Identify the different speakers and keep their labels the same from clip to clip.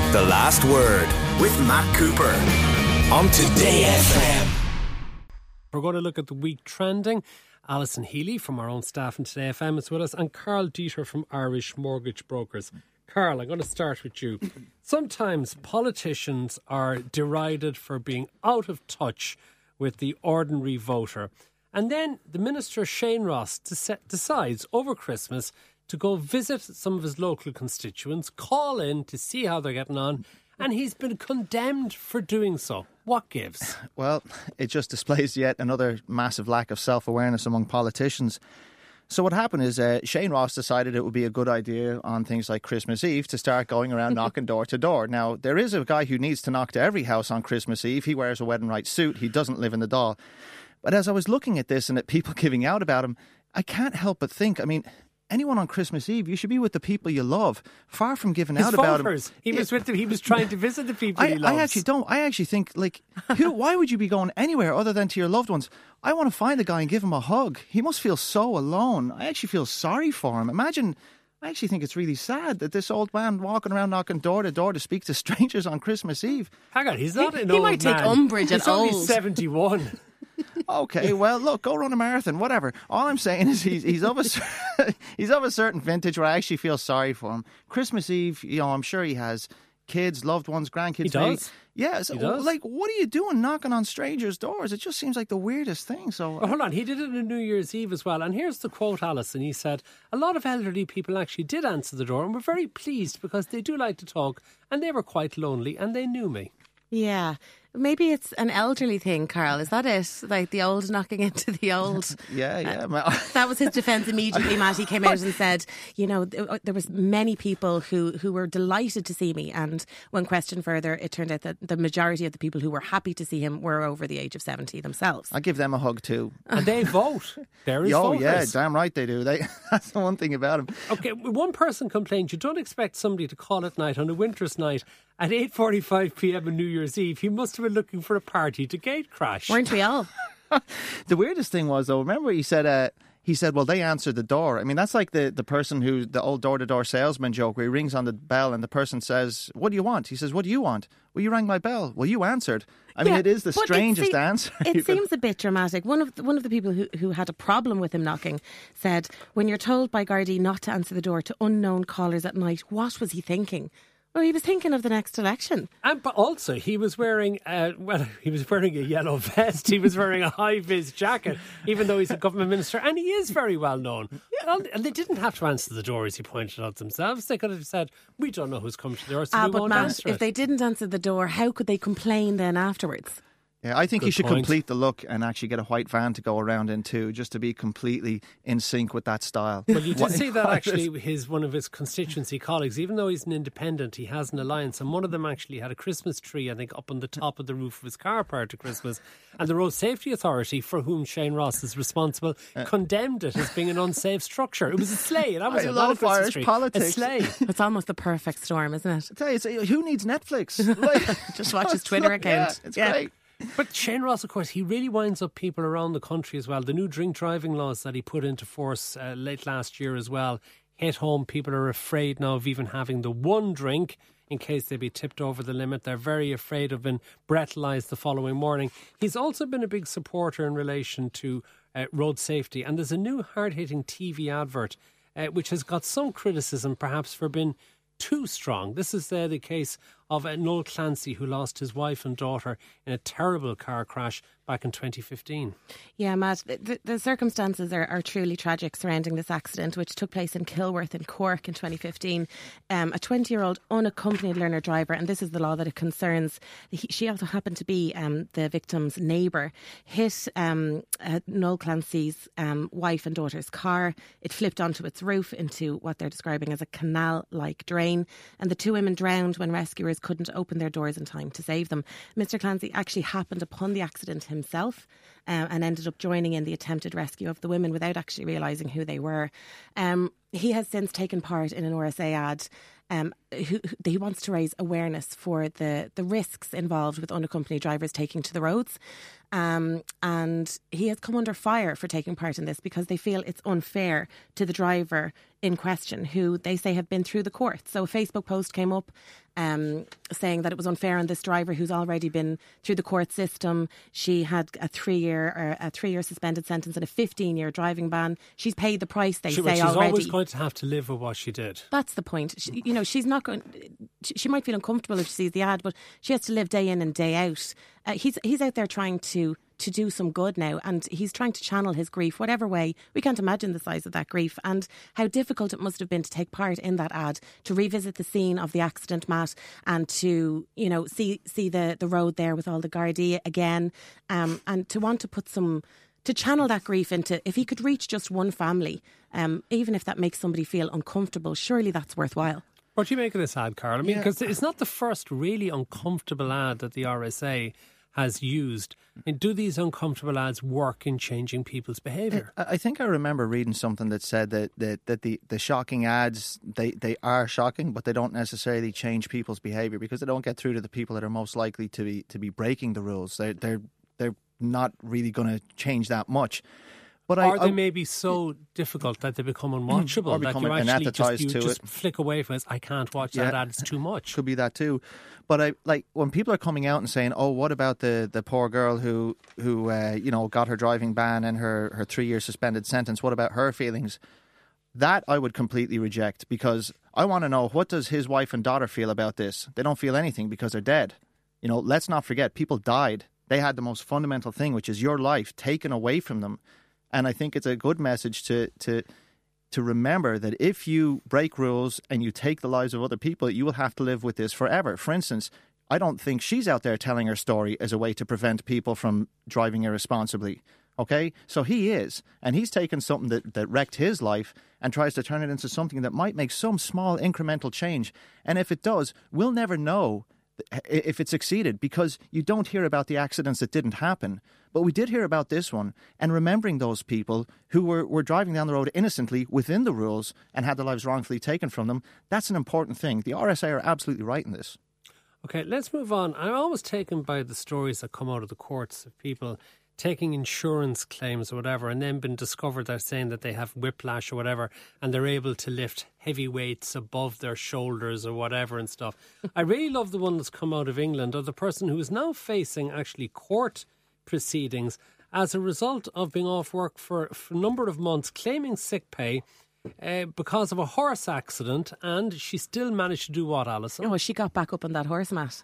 Speaker 1: The Last Word with Matt Cooper on Today FM.
Speaker 2: We're going to look at the week trending. Alison Healy from our own staff in Today FM is with us, and Carl Dieter from Irish Mortgage Brokers. Carl, I'm going to start with you. Sometimes politicians are derided for being out of touch with the ordinary voter. And then the Minister Shane Ross decides over Christmas to go visit some of his local constituents, call in to see how they're getting on, and he's been condemned for doing so. What gives?
Speaker 3: Well, it just displays yet another massive lack of self-awareness among politicians. So what happened is Shane Ross decided it would be a good idea on things like Christmas Eve to start going around knocking door to door. Now, there is a guy who needs to knock to every house on Christmas Eve. He wears a wedding right suit. He doesn't live in the Dáil. But as I was looking at this and at people giving out about him, I can't help but think, anyone on Christmas Eve, you should be with the people you love, far from giving out about him.
Speaker 2: He was with them. He was trying to visit the people he loves.
Speaker 3: I actually don't. I actually think, why would you be going anywhere other than to your loved ones? I want to find the guy and give him a hug. He must feel so alone. I actually feel sorry for him. I actually think it's really sad that this old man walking around knocking door to door to speak to strangers on Christmas Eve.
Speaker 2: Hang on, he's not an old man.
Speaker 4: He might take umbrage at old.
Speaker 2: He's only 71.
Speaker 3: Okay, well, look, go run a marathon, whatever. All I'm saying is he's of a certain vintage where I actually feel sorry for him. Christmas Eve, I'm sure he has kids, loved ones, grandkids.
Speaker 2: He does.
Speaker 3: Yeah, so,
Speaker 2: he does.
Speaker 3: What are you doing knocking on strangers' doors? It just seems like the weirdest thing. So,
Speaker 2: well, hold on, he did it on New Year's Eve as well. And here's the quote, Alison. He said, a lot of elderly people actually did answer the door and were very pleased because they do like to talk and they were quite lonely and they knew me.
Speaker 4: Yeah. Maybe it's an elderly thing, Carl. Is that it? Like the old knocking into the old?
Speaker 3: Yeah.
Speaker 4: That was his defence immediately, Matt. He came out and said, there was many people who were delighted to see me. And when questioned further, it turned out that the majority of the people who were happy to see him were over the age of 70 themselves.
Speaker 3: I give them a hug too.
Speaker 2: And they vote. They're his voters.
Speaker 3: Yeah, damn right they do. That's the one thing about them.
Speaker 2: Okay, one person complained, you don't expect somebody to call at night on a winter's night at 8:45pm on New Year's Eve. He must have been looking for a party to gate crash.
Speaker 4: Weren't we all?
Speaker 3: The weirdest thing was, though, remember he said, well, they answered the door. That's like the person who, the old door-to-door salesman joke where he rings on the bell and the person says, what do you want? He says, what do you want? Well, you rang my bell. Well, you answered. It is the strangest answer.
Speaker 4: It seems a bit dramatic. One of the people who had a problem with him knocking said, when you're told by Gardaí not to answer the door to unknown callers at night, what was he thinking? Well, he was thinking of the next election.
Speaker 2: But also, he was wearing a yellow vest. He was wearing a high-vis jacket, even though he's a government minister. And he is very well known. Yeah. And they didn't have to answer the door, as he pointed out themselves. They could have said, we don't know who's come to the door, so we won't answer it.
Speaker 4: If they didn't answer the door, how could they complain then afterwards?
Speaker 3: Yeah, I think
Speaker 2: Good
Speaker 3: he should
Speaker 2: point.
Speaker 3: complete the look and actually get a white van to go around in too, just to be completely in sync with that style.
Speaker 2: Well, you did see that actually one of his constituency colleagues, even though he's an independent, he has an alliance, and one of them actually had a Christmas tree, I think, up on the top of the roof of his car prior to Christmas. And the Road Safety Authority, for whom Shane Ross is responsible, condemned it as being an unsafe structure. It was a sleigh. That was
Speaker 3: I love Irish politics.
Speaker 2: A sleigh.
Speaker 4: It's almost the perfect storm, isn't it?
Speaker 3: I tell you, who needs Netflix?
Speaker 4: Just watch his Twitter account.
Speaker 3: Yeah, it's great.
Speaker 2: But Shane Ross, of course, he really winds up people around the country as well. The new drink driving laws that he put into force late last year as well hit home. People are afraid now of even having the one drink in case they be tipped over the limit. They're very afraid of being breathalyzed the following morning. He's also been a big supporter in relation to road safety. And there's a new hard-hitting TV advert which has got some criticism perhaps for being too strong. This is the case of Noel Clancy, who lost his wife and daughter in a terrible car crash back in 2015.
Speaker 4: Yeah, Matt, the circumstances are truly tragic surrounding this accident, which took place in Kilworth in Cork in 2015. A 20-year-old unaccompanied learner driver, and this is the law that it concerns, she also happened to be the victim's neighbour, hit Noel Clancy's wife and daughter's car. It flipped onto its roof into what they're describing as a canal-like drain, and the two women drowned when rescuers couldn't open their doors in time to save them. Mr. Clancy actually happened upon the accident himself and ended up joining in the attempted rescue of the women without actually realising who they were. He has since taken part in an RSA ad. He wants to raise awareness for the risks involved with unaccompanied drivers taking to the roads. And he has come under fire for taking part in this because they feel it's unfair to the driver in question, who they say have been through the courts. So a Facebook post came up saying that it was unfair on this driver who's already been through the court system. She had a 3-year suspended sentence and a 15-year driving ban. She's paid the price, they say already.
Speaker 2: She's always going to have to live with what she did.
Speaker 4: That's the point. She's not going. She might feel uncomfortable if she sees the ad, but she has to live day in and day out. He's out there trying to do some good now, and he's trying to channel his grief whatever way. We can't imagine the size of that grief and how difficult it must have been to take part in that ad, to revisit the scene of the accident, Matt, and to see the road there with all the Gardaí again, and to want to put to channel that grief into, if he could reach just one family, even if that makes somebody feel uncomfortable, surely that's worthwhile.
Speaker 2: What do you make of this ad, Carl? I mean, because it's not the first really uncomfortable ad that the RSA has used. And do these uncomfortable ads work in changing people's behaviour?
Speaker 3: I think I remember reading something that said that the shocking ads, they are shocking, but they don't necessarily change people's behaviour because they don't get through to the people that are most likely to be breaking the rules. They're not really going to change that much. But
Speaker 2: they may be so difficult that they become unwatchable,
Speaker 3: or become
Speaker 2: that you actually
Speaker 3: just
Speaker 2: flick away from it. I can't watch that ad, it's too much.
Speaker 3: Could be that too. But when people are coming out and saying, "Oh, what about the poor girl who got her driving ban and her 3-year suspended sentence? What about her feelings?" That I would completely reject, because I want to know, what does his wife and daughter feel about this? They don't feel anything because they're dead. Let's not forget, people died. They had the most fundamental thing, which is your life, taken away from them. And I think it's a good message to remember that if you break rules and you take the lives of other people, you will have to live with this forever. For instance, I don't think she's out there telling her story as a way to prevent people from driving irresponsibly. Okay? So he is. And he's taken something that wrecked his life and tries to turn it into something that might make some small incremental change. And if it does, we'll never know if it succeeded, because you don't hear about the accidents that didn't happen. But we did hear about this one, and remembering those people who were driving down the road innocently within the rules and had their lives wrongfully taken from them, that's an important thing. The RSA are absolutely right in this.
Speaker 2: Okay, let's move on. I'm always taken by the stories that come out of the courts of people taking insurance claims or whatever, and then been discovered they're saying that they have whiplash or whatever, and they're able to lift heavy weights above their shoulders or whatever and stuff. I really love the one that's come out of England, of the person who is now facing actually court proceedings as a result of being off work for a number of months, claiming sick pay because of a horse accident, and she still managed to do what, Alison?
Speaker 4: Oh, she got back up on that horse, Matt.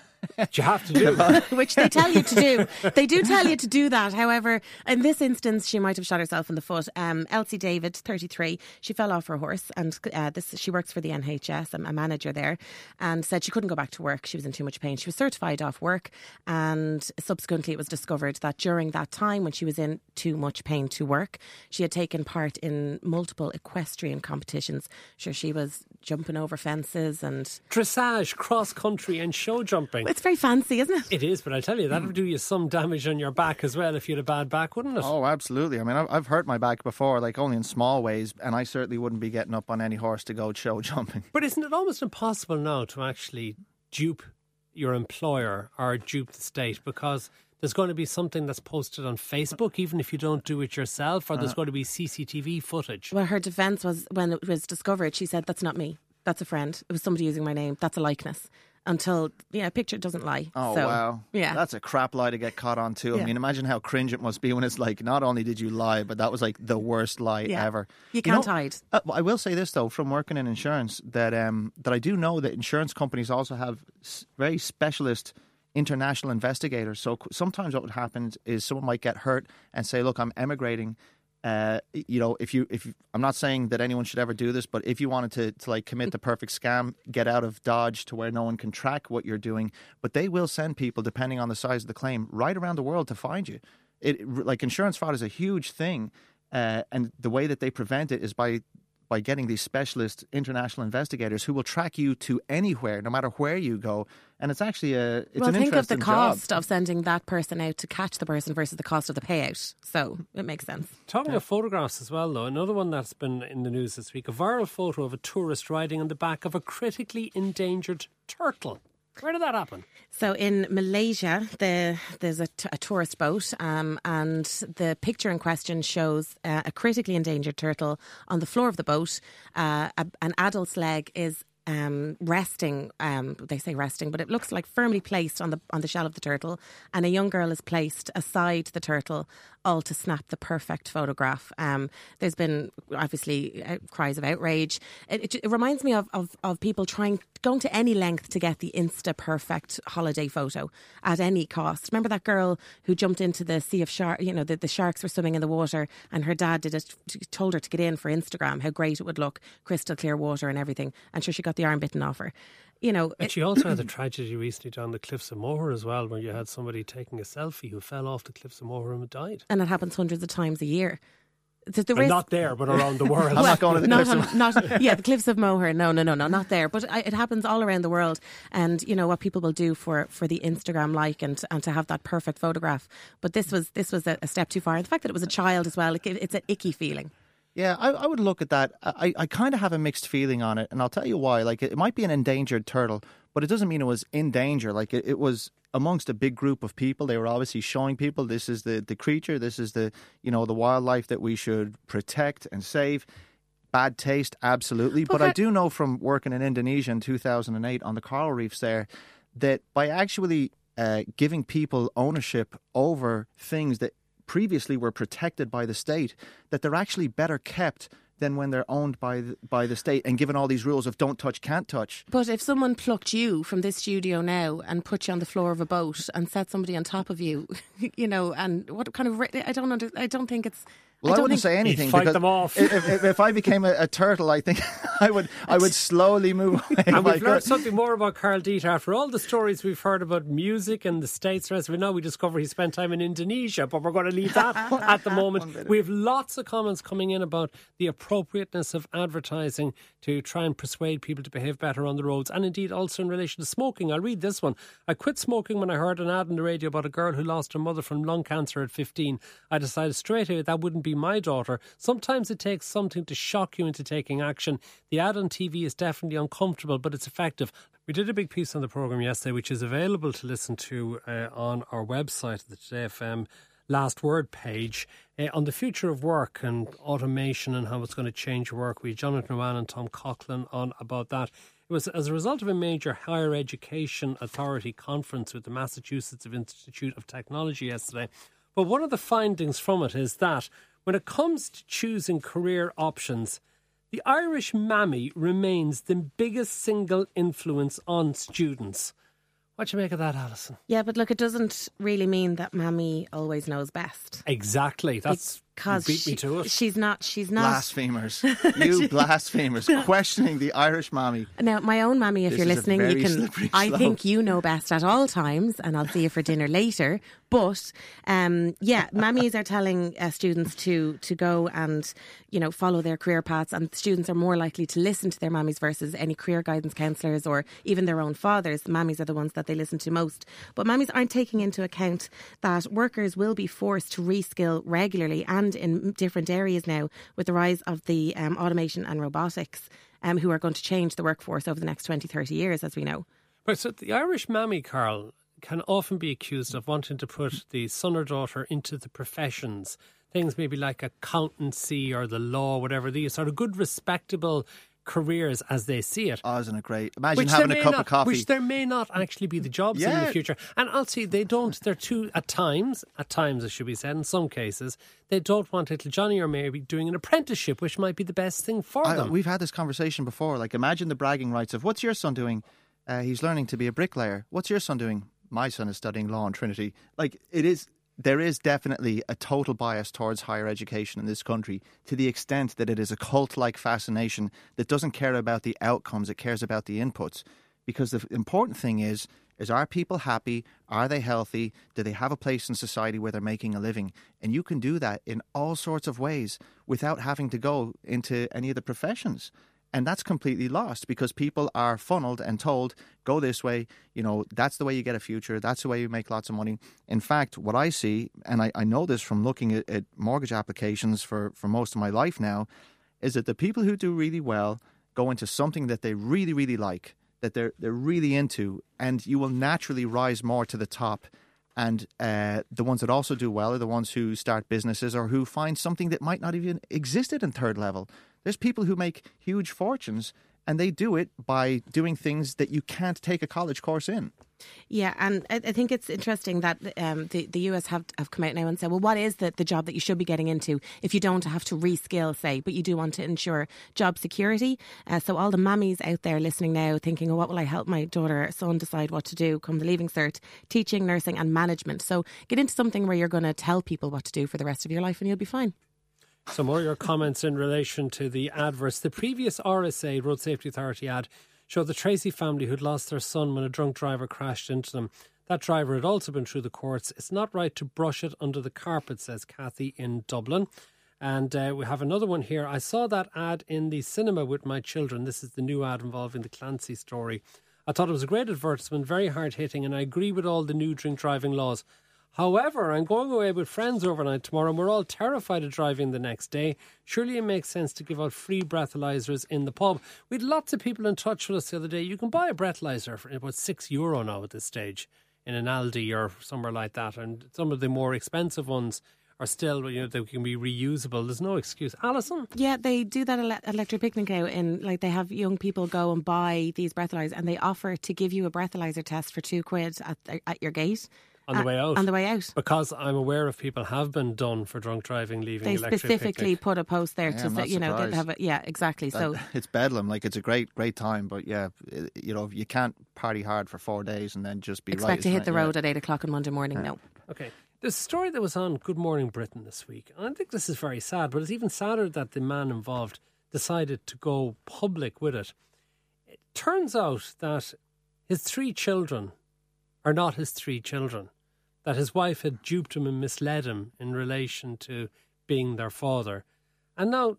Speaker 2: You have to do
Speaker 4: which they tell you to do. They do tell you to do that. However, in this instance, she might have shot herself in the foot. Elsie David, 33, she fell off her horse, and she works for the NHS, a manager there, and said she couldn't go back to work. She was in too much pain. She was certified off work, and subsequently it was discovered that during that time when she was in too much pain to work, she had taken part in multiple equestrian competitions. Sure, she was jumping over fences and
Speaker 2: dressage, cross country and show jumping.
Speaker 4: It's very fancy, isn't it?
Speaker 2: It is, but I tell you, that would do you some damage on your back as well if you had a bad back, wouldn't it?
Speaker 3: Oh, absolutely. I mean, I've hurt my back before, like only in small ways, and I certainly wouldn't be getting up on any horse to go show jumping.
Speaker 2: But isn't it almost impossible now to actually dupe your employer or dupe the state, because there's going to be something that's posted on Facebook, even if you don't do it yourself, or there's going to be CCTV footage?
Speaker 4: Well, her defence was, when it was discovered, she said, "That's not me. That's a friend. It was somebody using my name. That's a likeness." Until, a picture doesn't lie.
Speaker 3: Oh,
Speaker 4: so,
Speaker 3: wow.
Speaker 4: Yeah.
Speaker 3: That's a crap lie to get caught on too. I mean, imagine how cringe it must be when it's like, not only did you lie, but that was like the worst lie ever.
Speaker 4: You can't hide.
Speaker 3: I will say this though, from working in insurance, that I do know that insurance companies also have very specialist international investigators. So sometimes what would happen is someone might get hurt and say, "Look, I'm emigrating." If I'm not saying that anyone should ever do this, but if you wanted to like commit the perfect scam, get out of Dodge to where no one can track what you're doing, but they will send people, depending on the size of the claim, right around the world to find you. Like insurance fraud is a huge thing, and the way that they prevent it is by getting these specialist international investigators who will track you to anywhere, no matter where you go. And it's actually an interesting job.
Speaker 4: Think of the cost of sending that person out to catch the person versus the cost of the payout. So it makes sense.
Speaker 2: Talking of photographs as well, though, another one that's been in the news this week, a viral photo of a tourist riding on the back of a critically endangered turtle. Where did that happen?
Speaker 4: So in Malaysia, there's a tourist boat, and the picture in question shows a critically endangered turtle on the floor of the boat. An adult's leg is resting. They say resting, but it looks like firmly placed on the shell of the turtle, and a young girl is placed aside the turtle, all to snap the perfect photograph. There's been obviously cries of outrage. It reminds me of people going to any length to get the Insta perfect holiday photo at any cost. Remember that girl who jumped into the sea of sharks? You know, the sharks were swimming in the water, and her dad told her to get in for Instagram, how great it would look, crystal clear water and everything. And sure, she got the arm bitten off her. You know,
Speaker 2: and she also had the tragedy recently down the cliffs of Moher as well, where you had somebody taking a selfie who fell off the cliffs of Moher and died.
Speaker 4: And it happens hundreds of times a year.
Speaker 2: Not there, but around the world.
Speaker 3: I'm not going to the cliffs of
Speaker 4: Moher. Yeah, the cliffs of Moher. No, not there. But it happens all around the world. And you know what people will do for the Instagram like and to have that perfect photograph. But this was a step too far. And the fact that it was a child as well, it's an icky feeling.
Speaker 3: Yeah, I would look at that. I kind of have a mixed feeling on it, and I'll tell you why. Like, it might be an endangered turtle, but it doesn't mean it was in danger. Like, it was amongst a big group of people. They were obviously showing people this is the creature, this is the wildlife that we should protect and save. Bad taste, absolutely. But I do know from working in Indonesia in 2008 on the coral reefs there that by actually giving people ownership over things that previously were protected by the state, that they're actually better kept than when they're owned by the state and given all these rules of don't touch, can't touch.
Speaker 4: But if someone plucked you from this studio now and put you on the floor of a boat and set somebody on top of you, you know, and what kind of... I don't think it's...
Speaker 3: Well, I wouldn't say anything.
Speaker 2: Fight them off.
Speaker 3: If I became a turtle, I think I would slowly move away.
Speaker 2: And we've learned something more about Karl Dieter after all the stories we've heard about music and the States. Now we discover he spent time in Indonesia, but we're going to leave that at the moment. We have lots of comments coming in about the appropriateness of advertising to try and persuade people to behave better on the roads, and indeed also in relation to smoking. I'll read this one. I quit smoking when I heard an ad on the radio about a girl who lost her mother from lung cancer at 15. I decided straight away that wouldn't be my daughter. Sometimes it takes something to shock you into taking action. The ad on TV is definitely uncomfortable, but it's effective. We did a big piece on the programme yesterday, which is available to listen to on our website, the Today FM Last Word page, on the future of work and automation and how it's going to change work. We had Jonathan Rowan and Tom Coughlin on about that. It was as a result of a major higher education authority conference with the Massachusetts Institute of Technology yesterday. But one of the findings from it is that when it comes to choosing career options, the Irish mammy remains the biggest single influence on students. What do you make of that, Alison?
Speaker 4: Yeah, but look, it doesn't really mean that mammy always knows best.
Speaker 2: Exactly. That's...
Speaker 4: Because
Speaker 2: beat me to it.
Speaker 4: She's not.
Speaker 3: Blasphemers. You blasphemers. Questioning the Irish mammy.
Speaker 4: Now, my own mammy, if you're listening, you can. I think you know best at all times, and I'll see you for dinner later. But mammies are telling students to go and follow their career paths, and students are more likely to listen to their mammies versus any career guidance counsellors or even their own fathers. Mammies are the ones that they listen to most. But mammies aren't taking into account that workers will be forced to reskill regularly and in different areas now with the rise of the automation and robotics who are going to change the workforce over the next 20, 30 years, as we know.
Speaker 2: But so the Irish mammy, Carl, can often be accused of wanting to put the son or daughter into the professions, things maybe like accountancy or the law, whatever, these sort of good, respectable careers as they see it.
Speaker 3: Oh, isn't it great? Imagine having a cup of coffee.
Speaker 2: Which there may not actually be the jobs in the future. And I'll see, they're too, at times it should be said, in some cases, they don't want little Johnny or Mary doing an apprenticeship, which might be the best thing for them. We've
Speaker 3: had this conversation before. Like, imagine the bragging rights of, what's your son doing? He's learning to be a bricklayer. What's your son doing? My son is studying law in Trinity. Like, there is definitely a total bias towards higher education in this country, to the extent that it is a cult-like fascination that doesn't care about the outcomes, it cares about the inputs. Because the important thing is are people happy? Are they healthy? Do they have a place in society where they're making a living? And you can do that in all sorts of ways without having to go into any of the professions. And that's completely lost because people are funneled and told, go this way, that's the way you get a future, that's the way you make lots of money. In fact, what I see, and I know this from looking at mortgage applications for most of my life now, is that the people who do really well go into something that they really, really like. that they're really into, and you will naturally rise more to the top. And the ones that also do well are the ones who start businesses or who find something that might not even existed in third level. There's people who make huge fortunes, and they do it by doing things that you can't take a college course in.
Speaker 4: Yeah, and I think it's interesting that the US have come out now and said, well, what is the job that you should be getting into if you don't have to reskill, say, but you do want to ensure job security? So all the mammies out there listening now thinking, oh, what will I help my daughter or son decide what to do come the Leaving Cert? Teaching, nursing and management. So get into something where you're going to tell people what to do for the rest of your life and you'll be fine.
Speaker 2: Some more of your comments in relation to the adverts. The previous RSA, Road Safety Authority ad, showed the Tracy family who'd lost their son when a drunk driver crashed into them. That driver had also been through the courts. It's not right to brush it under the carpet, says Kathy in Dublin. And we have another one here. I saw that ad in the cinema with my children. This is the new ad involving the Clancy story. I thought it was a great advertisement, very hard-hitting, and I agree with all the new drink driving laws. However, I'm going away with friends overnight tomorrow and we're all terrified of driving the next day. Surely it makes sense to give out free breathalyzers in the pub. We had lots of people in touch with us the other day. You can buy a breathalyzer for about €6 now at this stage in an Aldi or somewhere like that. And some of the more expensive ones are still, they can be reusable. There's no excuse. Alison?
Speaker 4: Yeah, they do that at Electric Picnic out in, like, they have young people go and buy these breathalyzers and they offer to give you a breathalyzer test for £2 at your gate.
Speaker 2: On the way out?
Speaker 4: On the way out.
Speaker 2: Because I'm aware of people have been done for drunk driving leaving
Speaker 4: They
Speaker 2: Electric
Speaker 4: specifically
Speaker 2: Picnic.
Speaker 4: Put a post there to say, they have yeah, exactly. So
Speaker 3: it's bedlam. Like, it's a great time, but yeah, you can't party hard for 4 days and then just be
Speaker 4: expect to hit the road at 8 o'clock on Monday morning. No.
Speaker 2: Okay. There's a story that was on Good Morning Britain this week. And I think this is very sad, but it's even sadder that the man involved decided to go public with it. It turns out that his 3 children are not his 3 children. That his wife had duped him and misled him in relation to being their father. And now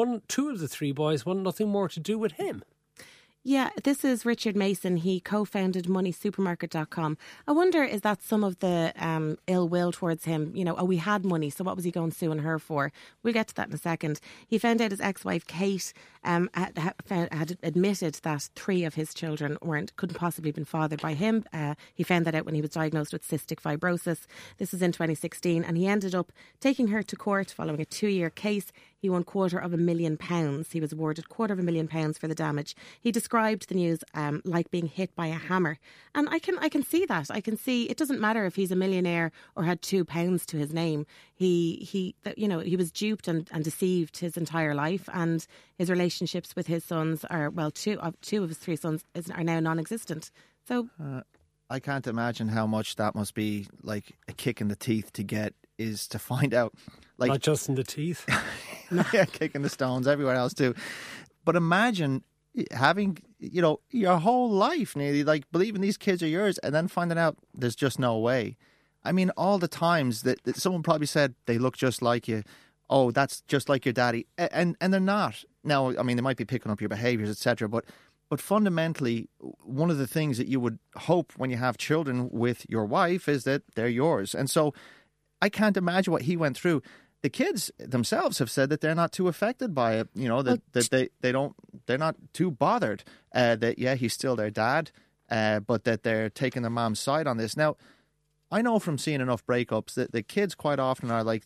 Speaker 2: 2 of the 3 boys want nothing more to do with him.
Speaker 4: Yeah, this is Richard Mason. He co-founded moneysupermarket.com. I wonder, is that some of the ill will towards him? We had money, so what was he going suing her for? We'll get to that in a second. He found out his ex-wife, Kate, had admitted that 3 of his children couldn't possibly have been fathered by him. He found that out when he was diagnosed with cystic fibrosis. This was in 2016, and he ended up taking her to court following a 2-year case. He won £250,000. He was awarded £250,000 for the damage. He described the news like being hit by a hammer, and I can see that. I can see it doesn't matter if he's a millionaire or had £2 to his name. He was duped and deceived his entire life, and his relationships with his sons are, well, two of his 3 sons are now non-existent. So
Speaker 3: I can't imagine how much that must be like a kick in the teeth to get, is to find out. Like,
Speaker 2: not just in the teeth.
Speaker 3: Yeah, kicking the stones everywhere else too. But imagine having, your whole life nearly, like, believing these kids are yours and then finding out there's just no way. I mean, all the times that someone probably said they look just like you. Oh, that's just like your daddy. And they're not. Now, I mean, they might be picking up your behaviours, etc. But fundamentally, one of the things that you would hope when you have children with your wife is that they're yours. And so I can't imagine what he went through. The kids themselves have said that they're not too affected by it. They're not too bothered that, yeah, he's still their dad, but that they're taking their mom's side on this. Now, I know from seeing enough breakups that the kids quite often are like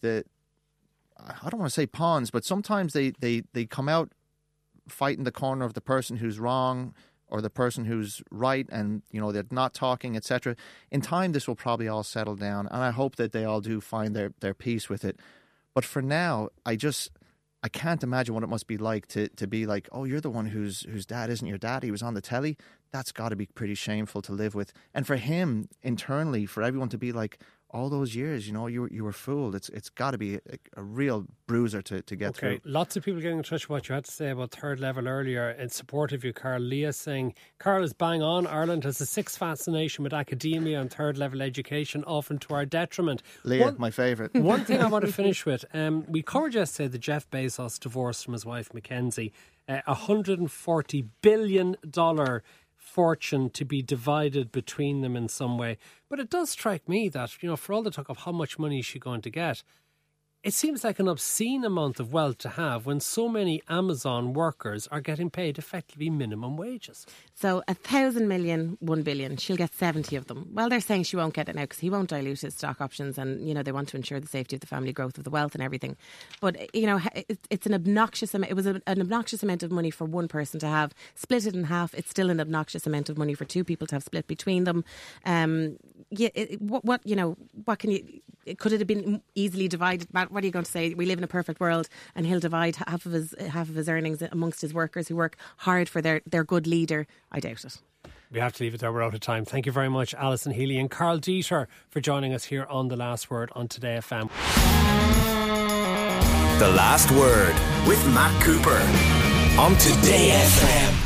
Speaker 3: I don't want to say pawns, but sometimes they come out fighting the corner of the person who's wrong or the person who's right, and they're not talking, etc. In time, this will probably all settle down, and I hope that they all do find their peace with it. But for now, I can't imagine what it must be like to be like, oh, you're the one whose dad isn't your dad. He was on the telly. That's got to be pretty shameful to live with. And for him, internally, for everyone to be like, all those years, you were fooled. It's got to be a real bruiser to get through.
Speaker 2: Okay, lots of people getting in touch with what you had to say about third level earlier in support of you, Carl. Leah saying, Carl is bang on. Ireland has a 6th fascination with academia and third level education, often to our detriment.
Speaker 3: Leah, my favourite.
Speaker 2: One thing I want to finish with, we covered yesterday the Jeff Bezos divorce from his wife Mackenzie, $140 billion fortune to be divided between them in some way. But it does strike me that, for all the talk of how much money is she going to get, It seems like an obscene amount of wealth to have when so many Amazon workers are getting paid effectively minimum wages.
Speaker 4: So 1,000 million, 1 billion, she'll get 70 of them. Well, they're saying she won't get it now because he won't dilute his stock options, and, you know, they want to ensure the safety of the family, growth of the wealth and everything. But, you know, it's an obnoxious amount. It was an obnoxious amount of money for one person to have. Split it in half, it's still an obnoxious amount of money for two people to have split between them. What can you... Could it have been easily divided? Matt, what are you going to say? We live in a perfect world, and he'll divide half of his earnings amongst his workers who work hard for their good leader? I doubt it.
Speaker 2: We have to leave it there. We're out of time. Thank you very much, Alison Healy and Carl Dieter, for joining us here on The Last Word on Today FM.
Speaker 1: The Last Word with Matt Cooper on Today FM.